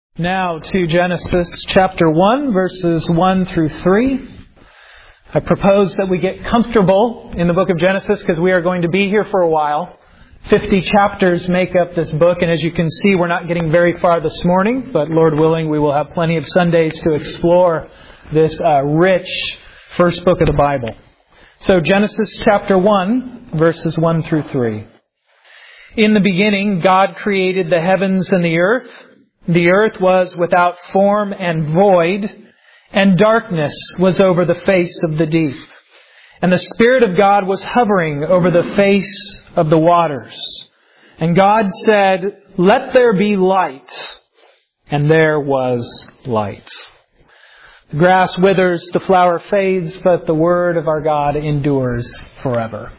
Now to Genesis chapter 1, verses 1 through 3. I propose that we get comfortable in the book of Genesis because we are going to be here for a while. 50 chapters make up this book, and as you can see, we're not getting very far this morning, but Lord willing, we will have plenty of Sundays to explore this rich first book of the Bible. So Genesis chapter 1, verses 1 through 3. In the beginning, God created the heavens and the earth. The earth was without form and void, and darkness was over the face of the deep. And the Spirit of God was hovering over the face of the waters. And God said, "Let there be light." And there was light. The grass withers, the flower fades, but the word of our God endures forever.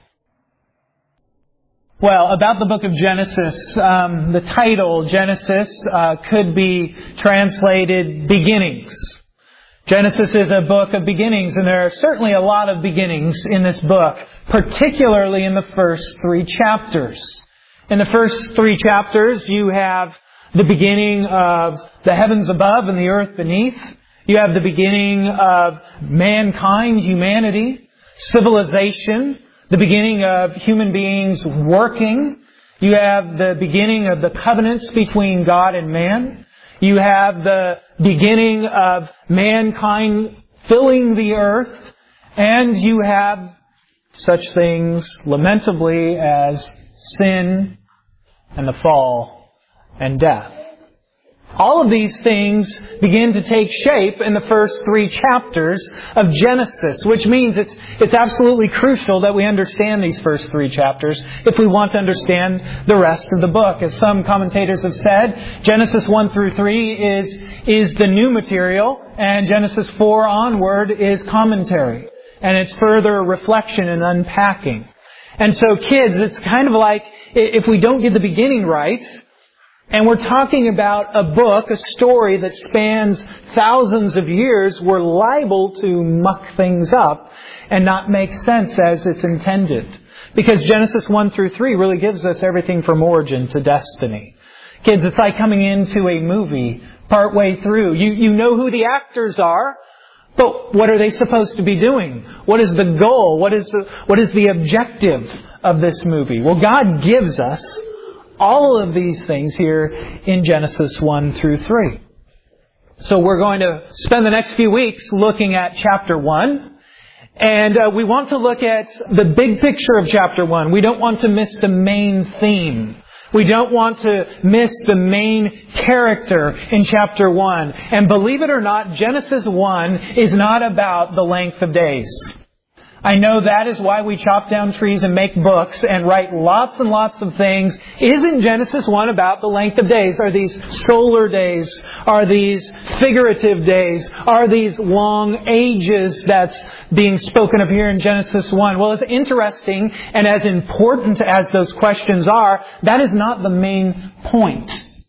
Well, about the book of Genesis, the title, Genesis, could be translated beginnings. Genesis is a book of beginnings, and there are certainly a lot of beginnings in this book, particularly in the first 3 chapters. In the first 3 chapters, you have the beginning of the heavens above and the earth beneath. You have the beginning of mankind, humanity, civilization, the beginning of human beings working. You have the beginning of the covenants between God and man. You have the beginning of mankind filling the earth. And you have such things, lamentably, as sin and the fall and death. All of these things begin to take shape in the first 3 chapters of Genesis, which means it's absolutely crucial that we understand these first 3 chapters if we want to understand the rest of the book. As some commentators have said, Genesis 1 through 3 is the new material, and Genesis 4 onward is commentary. And it's further reflection and unpacking. And so kids, it's kind of like if we don't get the beginning right, and we're talking about a book, a story that spans thousands of years, we're liable to muck things up and not make sense as it's intended. Because Genesis 1 through 3 really gives us everything from origin to destiny. Kids, it's like coming into a movie partway through. You know who the actors are, but what are they supposed to be doing? What is the goal? What is the objective of this movie? Well, God gives us all of these things here in Genesis 1 through 3. So we're going to spend the next few weeks looking at chapter 1. And we want to look at the big picture of chapter 1. We don't want to miss the main theme. We don't want to miss the main character in chapter 1. And believe it or not, Genesis 1 is not about the length of days. I know that is why we chop down trees and make books and write lots and lots of things. Isn't Genesis 1 about the length of days? Are these solar days? Are these figurative days? Are these long ages that's being spoken of here in Genesis 1? Well, as interesting and as important as those questions are, that is not the main point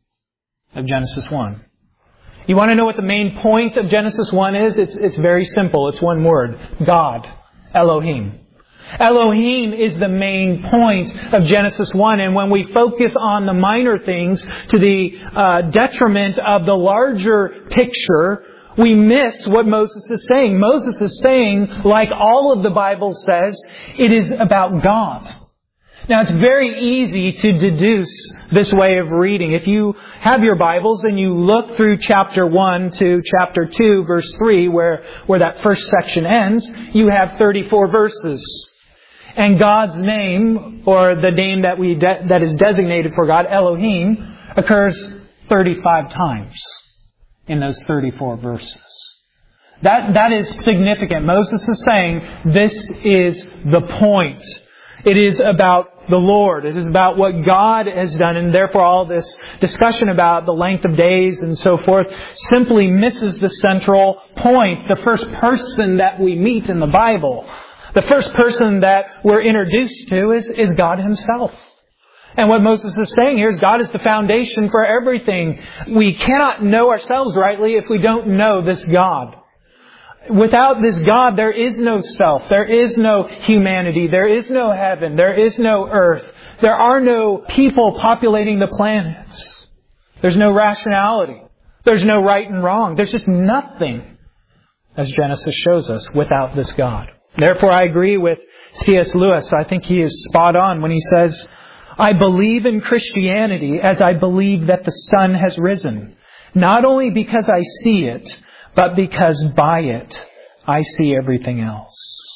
of Genesis 1. You want to know what the main point of Genesis 1 is? It's very simple. It's one word. God. Elohim. Elohim is the main point of Genesis 1, and when we focus on the minor things to the detriment of the larger picture, we miss what Moses is saying. Moses is saying, like all of the Bible says, it is about God. Now, it's very easy to deduce this way of reading. If you have your Bibles and you look through chapter 1 to chapter 2, verse 3, where that first section ends, you have 34 verses. And God's name, or the name that is designated for God, Elohim, occurs 35 times in those 34 verses. That is significant. Moses is saying this is the point. It is about the Lord. It is about what God has done, and therefore all this discussion about the length of days and so forth simply misses the central point. The first person that we meet in the Bible, the first person that we're introduced to is God Himself. And what Moses is saying here is God is the foundation for everything. We cannot know ourselves rightly if we don't know this God. Without this God, there is no self. There is no humanity. There is no heaven. There is no earth. There are no people populating the planets. There's no rationality. There's no right and wrong. There's just nothing, as Genesis shows us, without this God. Therefore, I agree with C.S. Lewis. I think he is spot on when he says, I believe in Christianity as I believe that the sun has risen, not only because I see it, but because by it I see everything else.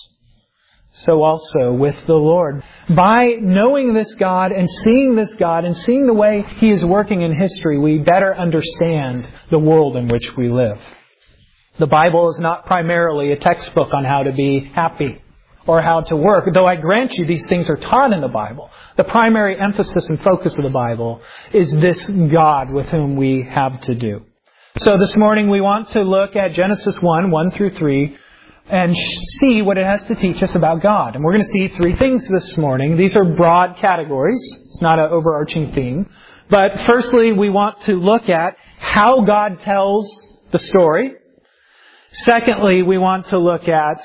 So also with the Lord. By knowing this God and seeing this God and seeing the way He is working in history, we better understand the world in which we live. The Bible is not primarily a textbook on how to be happy or how to work, though I grant you these things are taught in the Bible. The primary emphasis and focus of the Bible is this God with whom we have to do. So this morning we want to look at Genesis 1 through 3, and see what it has to teach us about God. And we're going to see three things this morning. These are broad categories. It's not an overarching theme. But firstly, we want to look at how God tells the story. Secondly, we want to look at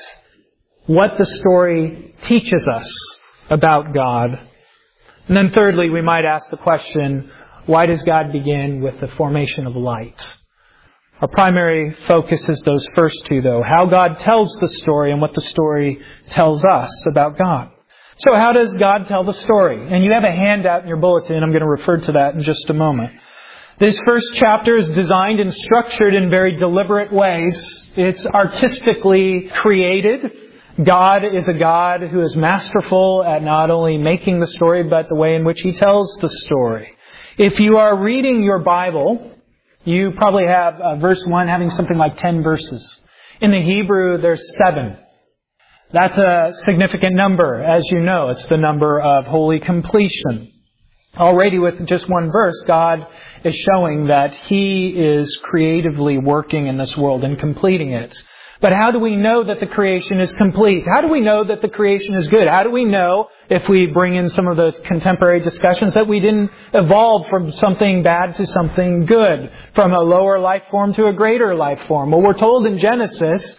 what the story teaches us about God. And then thirdly, we might ask the question, why does God begin with the formation of light? Our primary focus is those first two, though. How God tells the story and what the story tells us about God. So how does God tell the story? And you have a handout in your bulletin. I'm going to refer to that in just a moment. This first chapter is designed and structured in very deliberate ways. It's artistically created. God is a God who is masterful at not only making the story, but the way in which He tells the story. If you are reading your Bible, you probably have verse 1 having something like 10 verses. In the Hebrew, there's 7. That's a significant number. As you know, it's the number of holy completion. Already with just one verse, God is showing that He is creatively working in this world and completing it. But how do we know that the creation is complete? How do we know that the creation is good? How do we know, if we bring in some of the contemporary discussions, that we didn't evolve from something bad to something good, from a lower life form to a greater life form? Well, we're told in Genesis,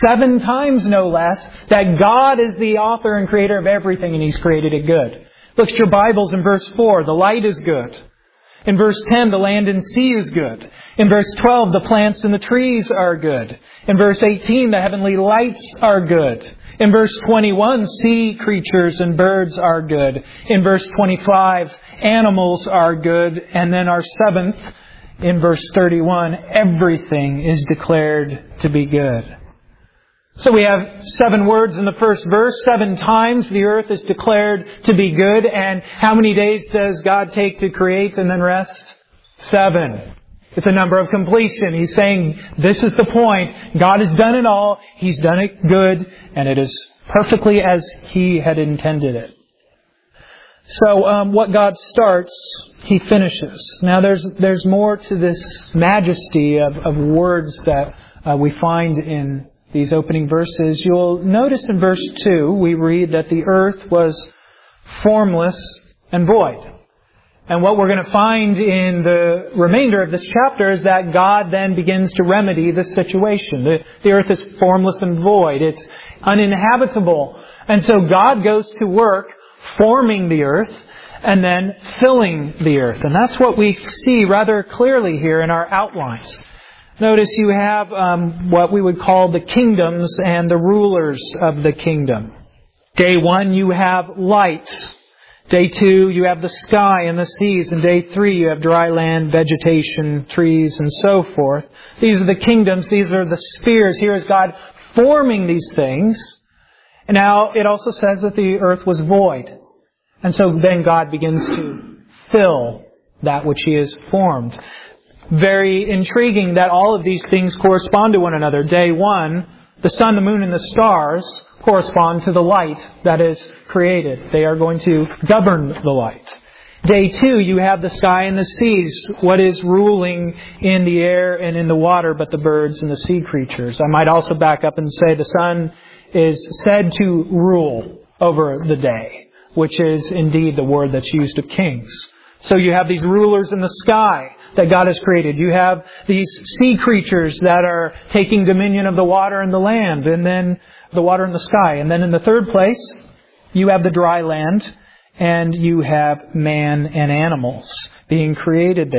7 times no less, that God is the author and creator of everything and He's created it good. Look at your Bibles in verse 4. The light is good. In verse 10, the land and sea is good. In verse 12, the plants and the trees are good. In verse 18, the heavenly lights are good. In verse 21, sea creatures and birds are good. In verse 25, animals are good. And then our 7th, in verse 31, everything is declared to be good. So we have 7 words in the first verse. 7 times the earth is declared to be good. And how many days does God take to create and then rest? 7. It's a number of completion. He's saying this is the point. God has done it all. He's done it good. And it is perfectly as He had intended it. So what God starts, He finishes. Now there's more to this majesty of words that we find in these opening verses. You'll notice in verse 2, we read that the earth was formless and void. And what we're going to find in the remainder of this chapter is that God then begins to remedy this situation. The earth is formless and void. It's uninhabitable. And so God goes to work forming the earth and then filling the earth. And that's what we see rather clearly here in our outlines. Notice you have what we would call the kingdoms and the rulers of the kingdom. Day 1, you have light. Day 2, you have the sky and the seas. And day 3, you have dry land, vegetation, trees, and so forth. These are the kingdoms. These are the spheres. Here is God forming these things. And now it also says that the earth was void. And so then God begins to fill that which He has formed. Very intriguing that all of these things correspond to one another. Day 1, the sun, the moon, and the stars correspond to the light that is created. They are going to govern the light. Day 2, you have the sky and the seas. What is ruling in the air and in the water but the birds and the sea creatures? I might also back up and say the sun is said to rule over the day, which is indeed the word that's used of kings. So you have these rulers in the sky that God has created. You have these sea creatures that are taking dominion of the water and the land, and then the water and the sky. And then in the third place, you have the dry land, and you have man and animals being created there.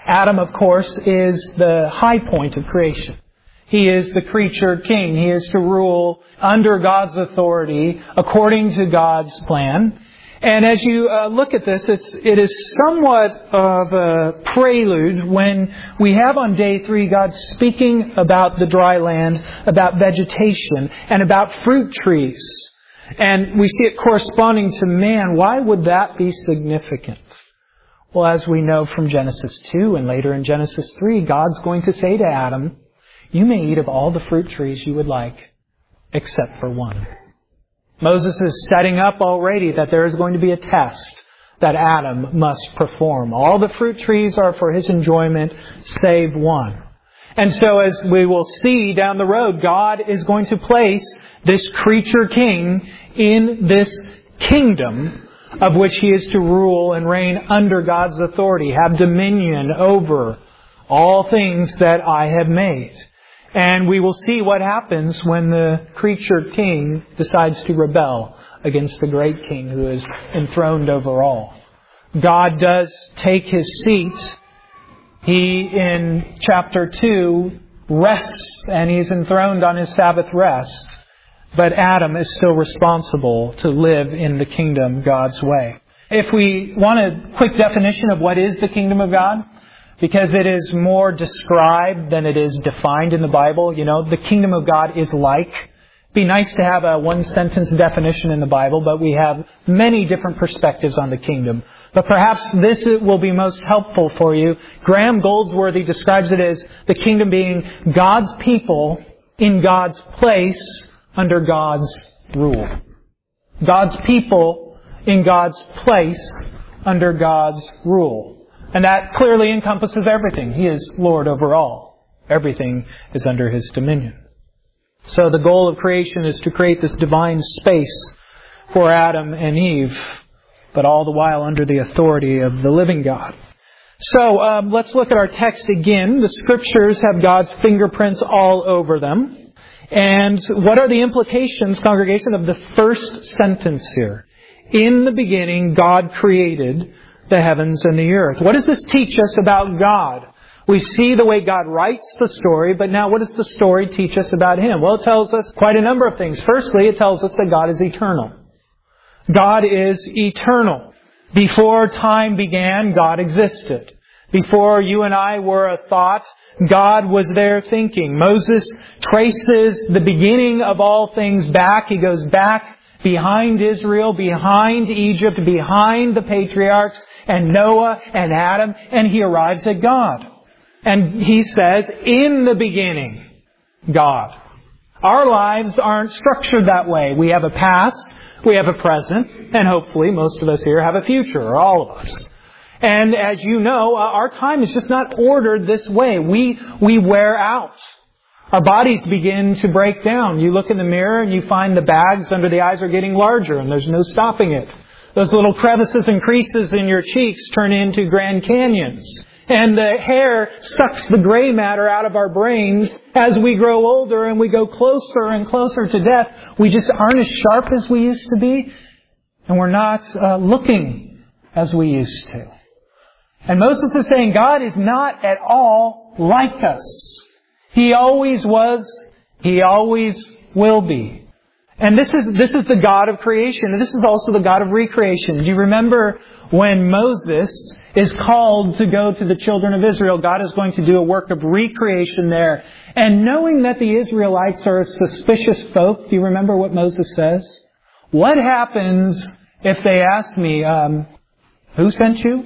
Adam, of course, is the high point of creation. He is the creature king. He is to rule under God's authority according to God's plan. And as you look at this, it is somewhat of a prelude when we have on day 3 God speaking about the dry land, about vegetation, and about fruit trees. And we see it corresponding to man. Why would that be significant? Well, as we know from Genesis 2 and later in Genesis 3, God's going to say to Adam, "You may eat of all the fruit trees you would like, except for one." Moses is setting up already that there is going to be a test that Adam must perform. All the fruit trees are for his enjoyment, save one. And so as we will see down the road, God is going to place this creature king in this kingdom of which he is to rule and reign under God's authority, have dominion over all things that I have made. And we will see what happens when the creature king decides to rebel against the great king who is enthroned over all. God does take his seat. He, in chapter 2, rests and he's enthroned on his Sabbath rest. But Adam is still responsible to live in the kingdom God's way. If we want a quick definition of what is the kingdom of God, because it is more described than it is defined in the Bible. You know, the kingdom of God is like. It'd be nice to have a one-sentence definition in the Bible, but we have many different perspectives on the kingdom. But perhaps this will be most helpful for you. Graham Goldsworthy describes it as the kingdom being God's people in God's place under God's rule. God's people in God's place under God's rule. And that clearly encompasses everything. He is Lord over all. Everything is under His dominion. So the goal of creation is to create this divine space for Adam and Eve, but all the while under the authority of the living God. So let's look at our text again. The Scriptures have God's fingerprints all over them. And what are the implications, congregation, of the first sentence here? In the beginning, God created the heavens and the earth. What does this teach us about God? We see the way God writes the story, but now what does the story teach us about Him? Well, it tells us quite a number of things. Firstly, it tells us that God is eternal. God is eternal. Before time began, God existed. Before you and I were a thought, God was there thinking. Moses traces the beginning of all things back. He goes back behind Israel, behind Egypt, behind the patriarchs, and Noah and Adam, and he arrives at God. And he says, in the beginning, God. Our lives aren't structured that way. We have a past, we have a present, and hopefully most of us here have a future, or all of us. And as you know, our time is just not ordered this way. We wear out. Our bodies begin to break down. You look in the mirror and you find the bags under the eyes are getting larger and there's no stopping it. Those little crevices and creases in your cheeks turn into Grand Canyons. And the hair sucks the gray matter out of our brains as we grow older and we go closer and closer to death. We just aren't as sharp as we used to be. And we're not looking as we used to. And Moses is saying God is not at all like us. He always was. He always will be. And this is the God of creation. And this is also the God of recreation. Do you remember when Moses is called to go to the children of Israel? God is going to do a work of recreation there. And knowing that the Israelites are a suspicious folk, do you remember what Moses says? What happens if they ask me, who sent you?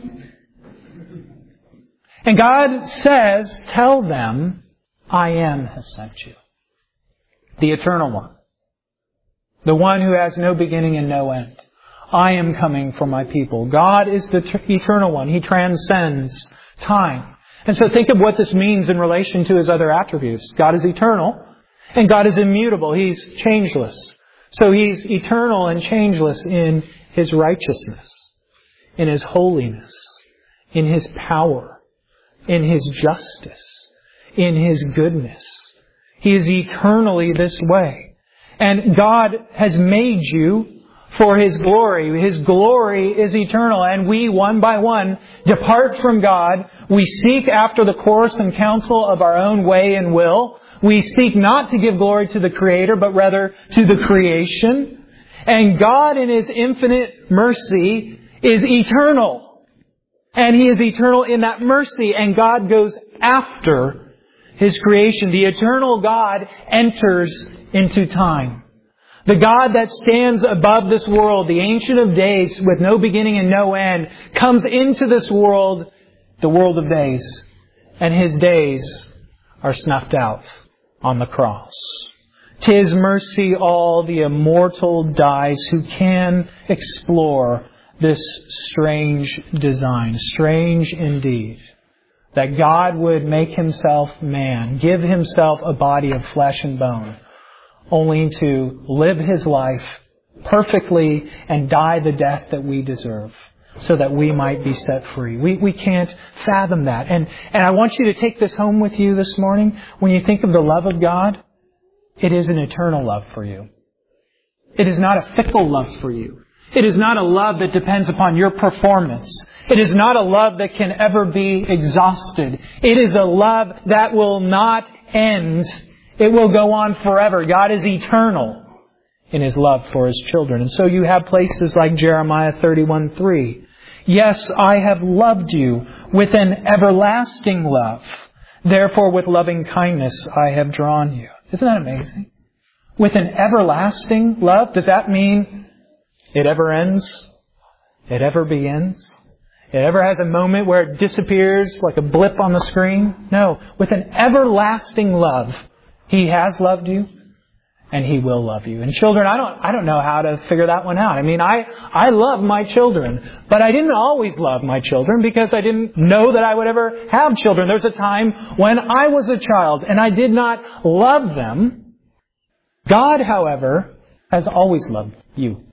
And God says, tell them, I am has sent you. The Eternal One. The one who has no beginning and no end. I am coming for my people. God is the Eternal One. He transcends time. And so think of what this means in relation to His other attributes. God is eternal and God is immutable. He's changeless. So He's eternal and changeless in His righteousness, in His holiness, in His power, in His justice, in His goodness. He is eternally this way. And God has made you for His glory. His glory is eternal, and we, one by one, depart from God. We seek after the course and counsel of our own way and will. We seek not to give glory to the Creator, but rather to the creation. And God, in His infinite mercy, is eternal. And He is eternal in that mercy, and God goes after His creation. The eternal God enters into time. The God that stands above this world, the Ancient of Days with no beginning and no end, comes into this world, the world of days. And His days are snuffed out on the cross. 'Tis mercy all the immortal dies who can explore this strange design. Strange indeed. That God would make Himself man, give Himself a body of flesh and bone, only to live His life perfectly and die the death that we deserve, so that we might be set free. We can't fathom that. And I want you to take this home with you this morning. When you think of the love of God, it is an eternal love for you. It is not a fickle love for you. It is not a love that depends upon your performance. It is not a love that can ever be exhausted. It is a love that will not end. It will go on forever. God is eternal in His love for His children. And so you have places like Jeremiah 31:3. Yes, I have loved you with an everlasting love. Therefore, with loving kindness, I have drawn you. Isn't that amazing? With an everlasting love, does that mean it ever ends? It ever begins? It ever has a moment where it disappears like a blip on the screen? No. With an everlasting love, He has loved you, and He will love you. And children, I don't know how to figure that one out. I mean, I love my children, but I didn't always love my children because I didn't know that I would ever have children. There's a time when I was a child and I did not love them. God, however, has always loved you.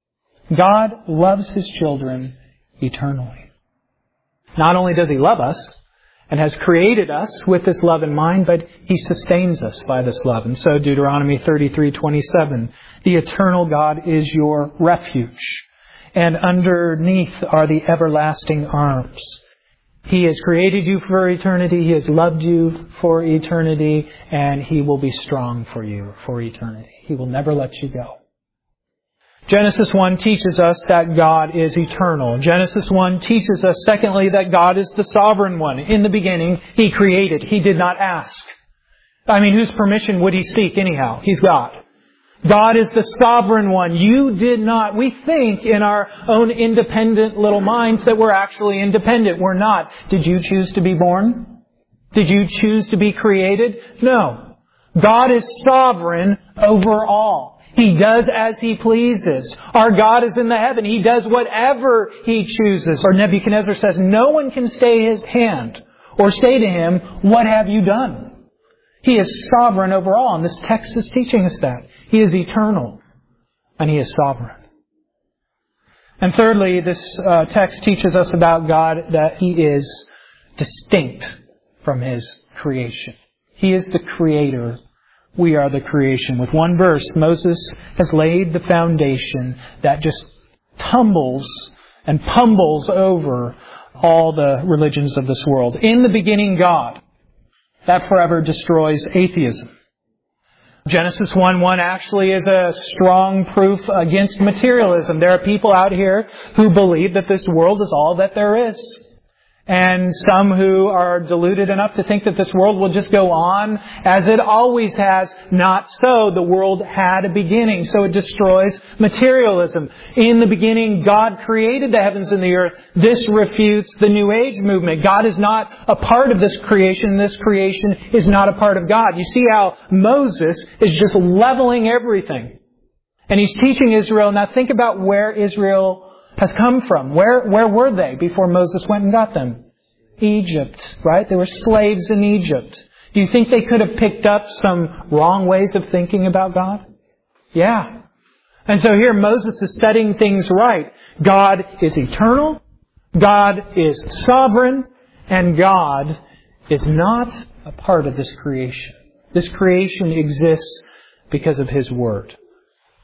God loves His children eternally. Not only does He love us and has created us with this love in mind, but He sustains us by this love. And so Deuteronomy 33:27, the eternal God is your refuge, and underneath are the everlasting arms. He has created you for eternity, He has loved you for eternity, and He will be strong for you for eternity. He will never let you go. Genesis 1 teaches us that God is eternal. Genesis 1 teaches us, secondly, that God is the sovereign one. In the beginning, He created. He did not ask. I mean, whose permission would He seek anyhow? He's God. God is the sovereign one. You did not. We think in our own independent little minds that we're actually independent. We're not. Did you choose to be born? Did you choose to be created? No. God is sovereign over all. He does as He pleases. Our God is in the heaven. He does whatever He chooses. Or Nebuchadnezzar says, no one can stay His hand or say to Him, what have you done? He is sovereign over all. And this text is teaching us that. He is eternal and He is sovereign. And thirdly, this text teaches us about God that He is distinct from His creation. He is the Creator. We are the creation. With one verse, Moses has laid the foundation that just tumbles and pummels over all the religions of this world. In the beginning, God. That forever destroys atheism. Genesis 1:1 actually is a strong proof against materialism. There are people out here who believe that this world is all that there is. And some who are deluded enough to think that this world will just go on as it always has. Not so. The world had a beginning, so it destroys materialism. In the beginning, God created the heavens and the earth. This refutes the New Age movement. God is not a part of this creation. This creation is not a part of God. You see how Moses is just leveling everything. And he's teaching Israel. Now think about where Israel has come from. Where were they before Moses went and got them? Egypt, right? They were slaves in Egypt. Do you think they could have picked up some wrong ways of thinking about God? Yeah. And so here Moses is setting things right. God is eternal. God is sovereign. And God is not a part of this creation. This creation exists because of His Word.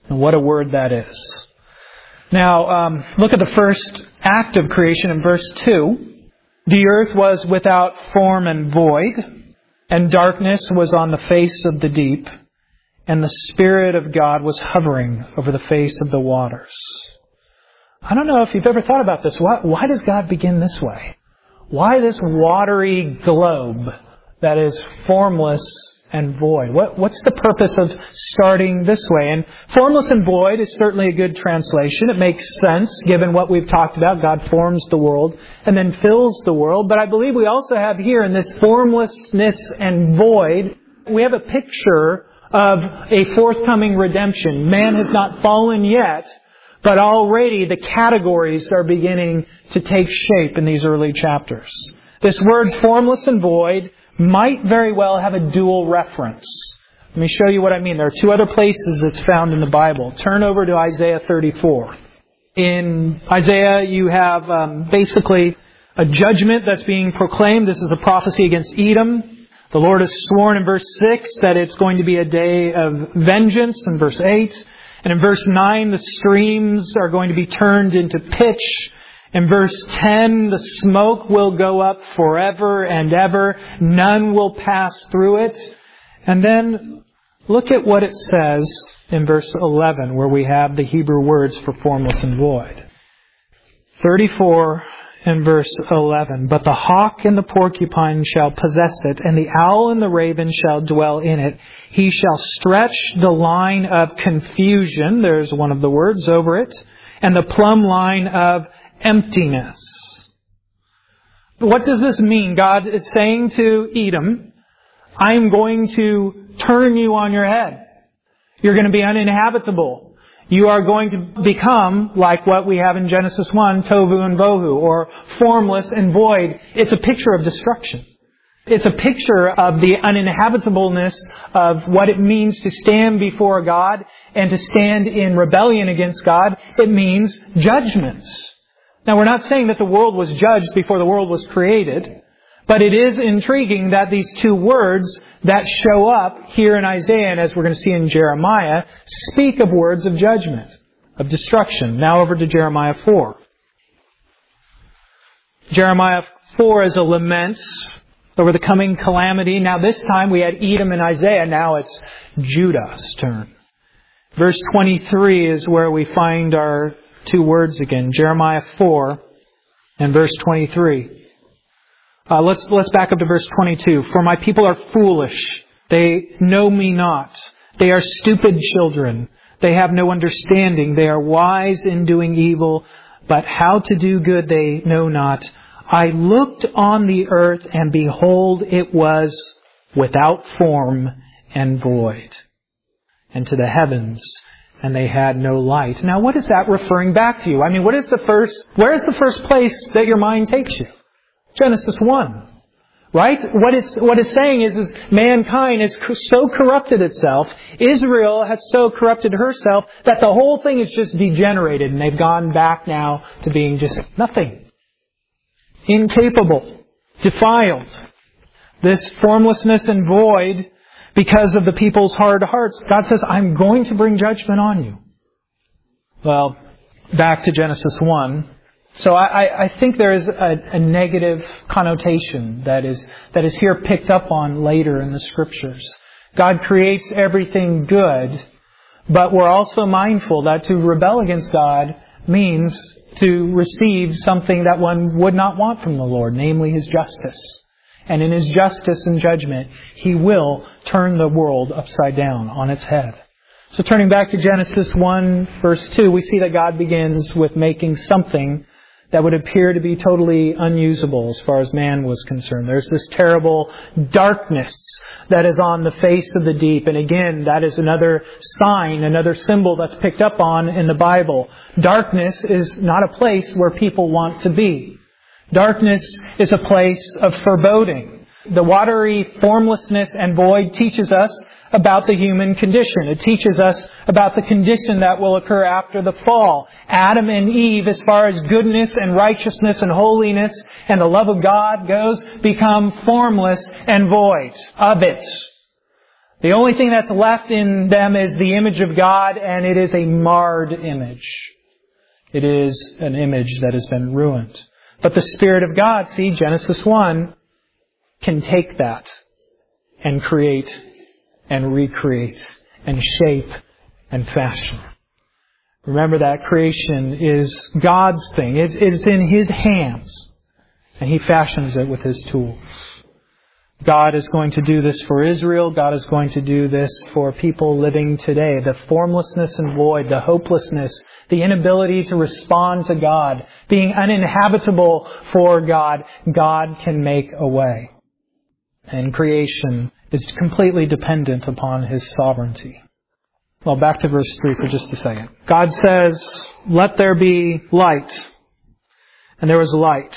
And what a word that is. Now, look at the first act of creation in verse 2. The earth was without form and void, and darkness was on the face of the deep, and the Spirit of God was hovering over the face of the waters. I don't know if you've ever thought about this. Why does God begin this way? Why this watery globe that is formless and void? What's the purpose of starting this way? And formless and void is certainly a good translation. It makes sense given what we've talked about. God forms the world and then fills the world. But I believe we also have here in this formlessness and void, we have a picture of a forthcoming redemption. Man has not fallen yet, but already the categories are beginning to take shape in these early chapters. This word formless and void might very well have a dual reference. Let me show you what I mean. There are two other places it's found in the Bible. Turn over to Isaiah 34. In Isaiah, you have basically a judgment that's being proclaimed. This is a prophecy against Edom. The Lord has sworn in verse 6 that it's going to be a day of vengeance in verse 8. And in verse 9, the streams are going to be turned into pitch. In verse 10, the smoke will go up forever and ever. None will pass through it. And then look at what it says in verse 11, where we have the Hebrew words for formless and void. 34 and verse 11. But the hawk and the porcupine shall possess it, and the owl and the raven shall dwell in it. He shall stretch the line of confusion, there's one of the words, over it, and the plumb line of emptiness. What does this mean? God is saying to Edom, I'm going to turn you on your head. You're going to be uninhabitable. You are going to become like what we have in Genesis 1, tohu and bohu, or formless and void. It's a picture of destruction. It's a picture of the uninhabitableness of what it means to stand before God and to stand in rebellion against God. It means judgment. Now, we're not saying that the world was judged before the world was created, but it is intriguing that these two words that show up here in Isaiah, and as we're going to see in Jeremiah, speak of words of judgment, of destruction. Now over to Jeremiah 4. Jeremiah 4 is a lament over the coming calamity. Now this time we had Edom and Isaiah. Now it's Judah's turn. Verse 23 is where we find our two words again. Jeremiah 4 and verse 23. Let's back up to verse 22. For my people are foolish. They know me not. They are stupid children. They have no understanding. They are wise in doing evil, but how to do good they know not. I looked on the earth, and behold, it was without form and void. And to the heavens, and they had no light. Now, what is that referring back to you? I mean, where is the first place that your mind takes you? Genesis 1. Right? What it's saying is mankind has so corrupted itself, Israel has so corrupted herself, that the whole thing is just degenerated, and they've gone back now to being just nothing. Incapable. Defiled. This formlessness and void, because of the people's hard hearts, God says, I'm going to bring judgment on you. Well, back to Genesis 1. So I think there is a negative connotation that is here picked up on later in the Scriptures. God creates everything good, but we're also mindful that to rebel against God means to receive something that one would not want from the Lord, namely His justice. And in His justice and judgment, He will turn the world upside down on its head. So turning back to Genesis 1 verse 2, we see that God begins with making something that would appear to be totally unusable as far as man was concerned. There's this terrible darkness that is on the face of the deep. And again, that is another sign, another symbol that's picked up on in the Bible. Darkness is not a place where people want to be. Darkness is a place of foreboding. The watery formlessness and void teaches us about the human condition. It teaches us about the condition that will occur after the fall. Adam and Eve, as far as goodness and righteousness and holiness and the love of God goes, become formless and void of it. The only thing that's left in them is the image of God, and it is a marred image. It is an image that has been ruined. But the Spirit of God, see, Genesis 1, can take that and create and recreate and shape and fashion. Remember that creation is God's thing. It's in His hands. And He fashions it with His tools. God is going to do this for Israel. God is going to do this for people living today. The formlessness and void, the hopelessness, the inability to respond to God, being uninhabitable for God, God can make a way. And creation is completely dependent upon His sovereignty. Well, back to verse 3 for just a second. God says, "Let there be light." And there was light.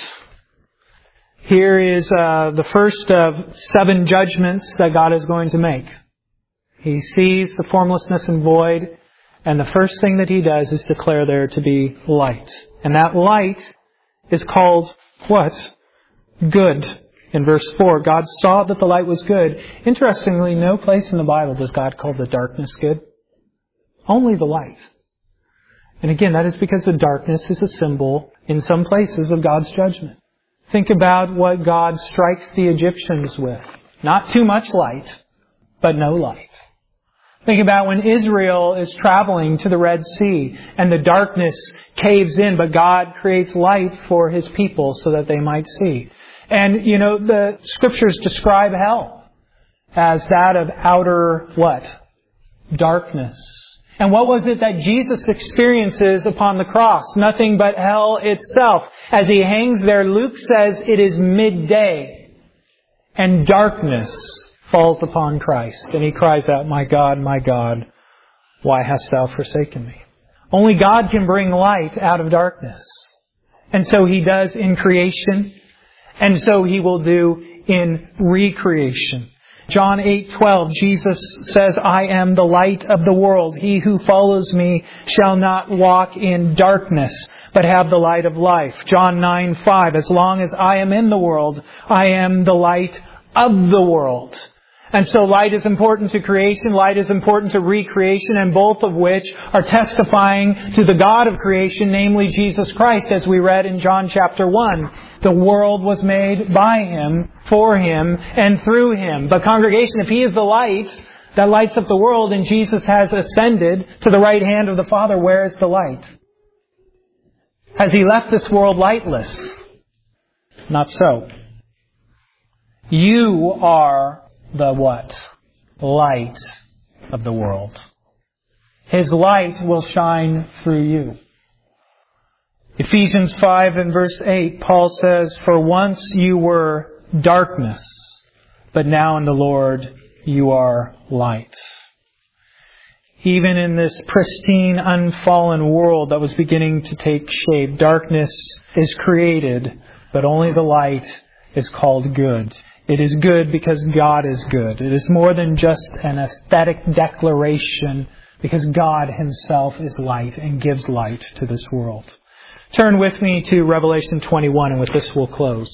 Here is the first of 7 judgments that God is going to make. He sees the formlessness and void, and the first thing that He does is declare there to be light. And that light is called what? Good. In verse 4, God saw that the light was good. Interestingly, no place in the Bible does God call the darkness good. Only the light. And again, that is because the darkness is a symbol in some places of God's judgment. Think about what God strikes the Egyptians with. Not too much light, but no light. Think about when Israel is traveling to the Red Sea and the darkness caves in, but God creates light for His people so that they might see. And, the Scriptures describe hell as that of outer what? Darkness. And what was it that Jesus experiences upon the cross? Nothing but hell itself. As He hangs there, Luke says it is midday. And darkness falls upon Christ. And He cries out, my God, why hast Thou forsaken me?" Only God can bring light out of darkness. And so He does in creation. And so He will do in recreation. John 8:12, Jesus says, "I am the light of the world. He who follows me shall not walk in darkness, but have the light of life." John 9:5, "As long as I am in the world, I am the light of the world." And so light is important to creation, light is important to recreation, and both of which are testifying to the God of creation, namely Jesus Christ, as we read in John chapter 1. The world was made by Him, for Him, and through Him. But congregation, if He is the light that lights up the world, and Jesus has ascended to the right hand of the Father, where is the light? Has He left this world lightless? Not so. You are the what? Light of the world. His light will shine through you. Ephesians 5 and verse 8, Paul says, "For once you were darkness, but now in the Lord you are light." Even in this pristine, unfallen world that was beginning to take shape, darkness is created, but only the light is called good. It is good because God is good. It is more than just an aesthetic declaration, because God Himself is light and gives light to this world. Turn with me to Revelation 21, and with this we'll close.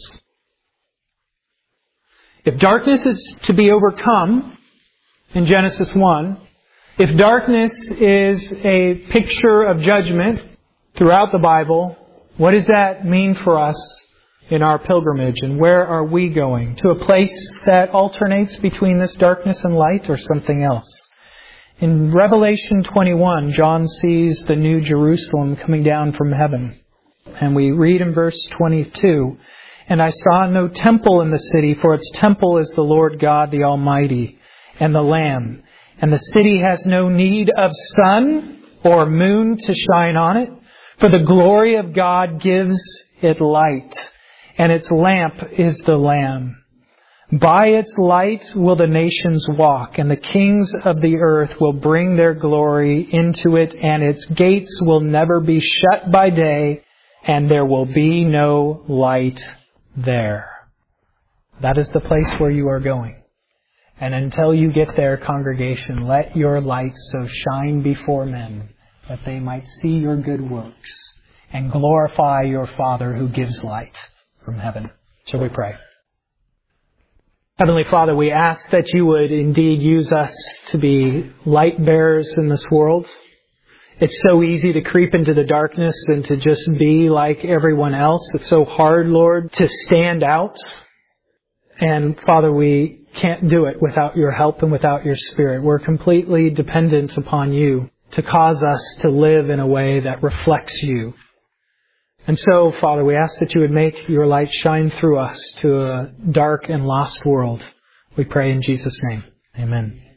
If darkness is to be overcome in Genesis 1, if darkness is a picture of judgment throughout the Bible, what does that mean for us in our pilgrimage? And where are we going? To a place that alternates between this darkness and light, or something else? In Revelation 21, John sees the new Jerusalem coming down from heaven. And we read in verse 22, "And I saw no temple in the city, for its temple is the Lord God, the Almighty, and the Lamb. And the city has no need of sun or moon to shine on it, for the glory of God gives it light, and its lamp is the Lamb. By its light will the nations walk, and the kings of the earth will bring their glory into it, and its gates will never be shut by day, and there will be no light there." That is the place where you are going. And until you get there, congregation, let your light so shine before men that they might see your good works and glorify your Father who gives light from heaven. Shall we pray? Heavenly Father, we ask that you would indeed use us to be light bearers in this world. It's so easy to creep into the darkness and to just be like everyone else. It's so hard, Lord, to stand out. And Father, we can't do it without your help and without your Spirit. We're completely dependent upon you to cause us to live in a way that reflects you. And so, Father, we ask that you would make your light shine through us to a dark and lost world. We pray in Jesus' name. Amen.